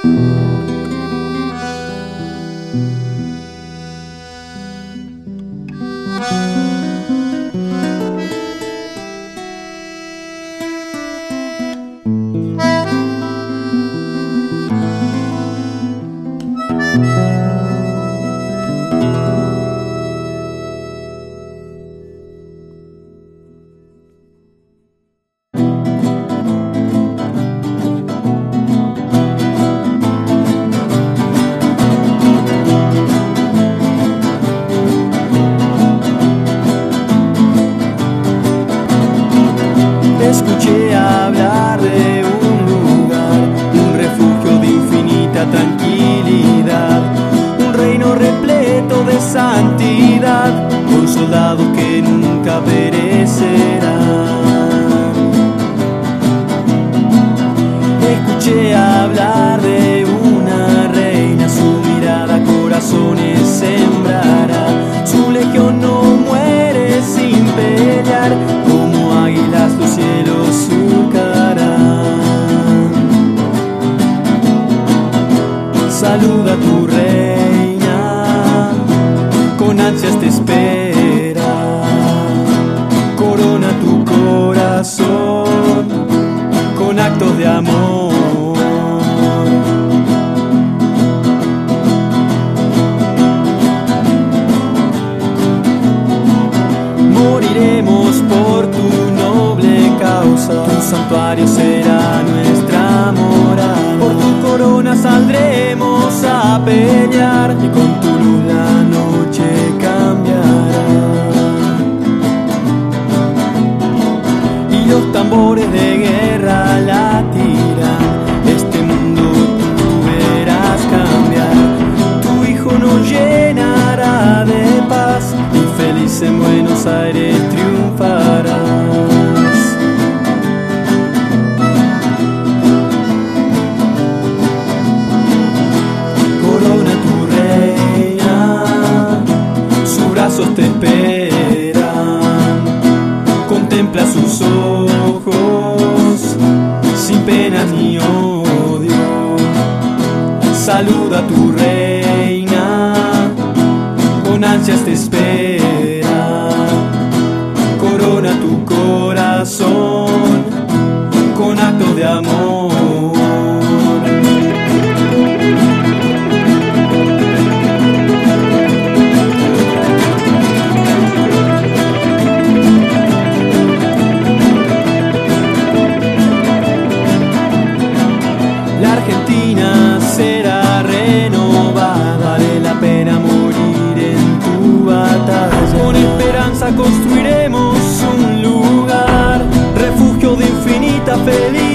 Escuché hablar de un lugar, un refugio de infinita tranquilidad, un reino repleto de santidad, con soldados que nunca perecerán. Escuché hablar de una reina, su mirada corazones sembrará, su legión no muere sin pelear, como águilas los cielos surcarán. Saluda a tu reina, con ansias te espera, corona tu corazón con actos de amor. Moriremos por tu noble causa, tu santuario será nuestra morada. Por tu corona saldremos a pelear y con tu luz la noche cambiará. Y los tambores de guerra latirán, este mundo tú verás cambiar. Tu hijo nos llenará de paz y feliz en Buenos Aires triunfarás. Corona tu reina, sus brazos te esperan, contempla sus ojos sin pena ni odio. Saluda a tu reina, con ansias te espera, corona tu corazón con actos de amor. La Argentina será renovada, vale la pena morir en tu batalla. Con esperanza construiremos un lugar, refugio de infinita felicidad.